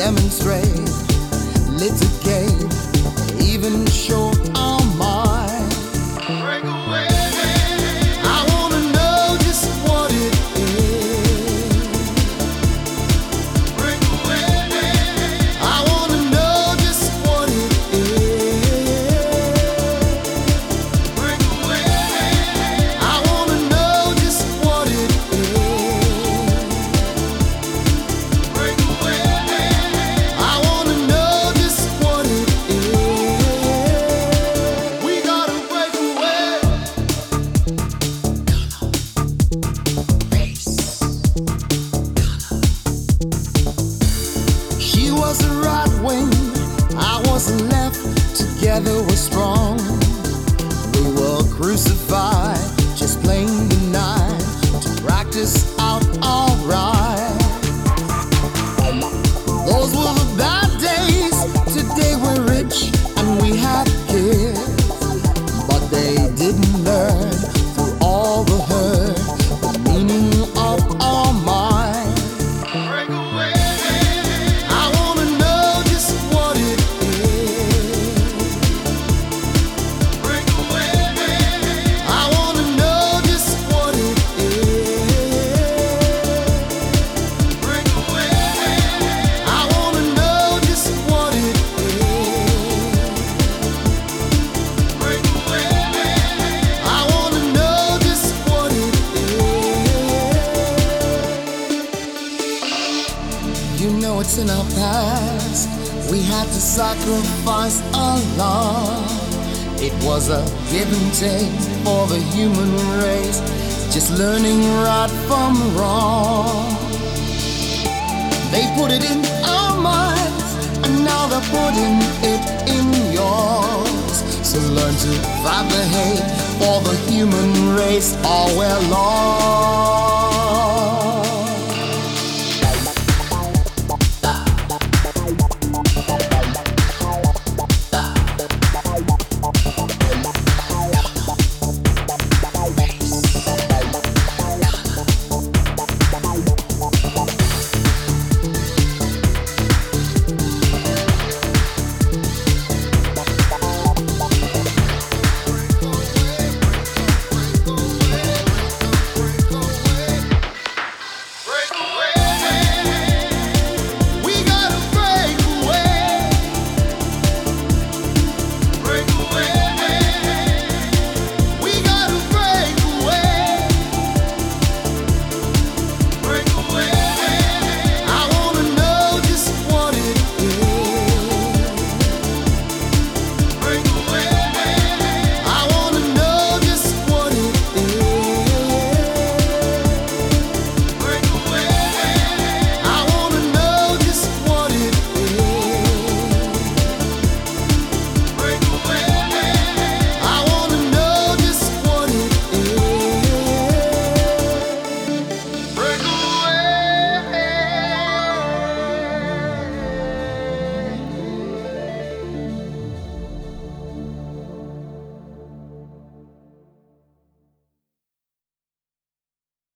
demonstrate, litigate, even show our mind. Break away. I wanna know just what it is. Break away. I wanna know just what it is. Break away. I wanna know just what it is. Break away. I wanna know just what it is. We gotta break away. She was the right wing, I was the left. Together we're strong. We were crucified, just playing the night to practice out alright. Those were the bad days. Today we're rich and we have kids, but they didn't learn through all the hurt the meaning of our mind. Break away. I wanna know just what it is. Break away. I wanna know just what it is. Break away. I wanna know just what it is. Break away. I wanna know just what it is. You know it's in our past. We had to sacrifice our love. It was a give and take for the human race, just learning right from wrong. They put it in our minds, and now they're putting it in yours. So learn to fight the hate for the human race, or we're lost.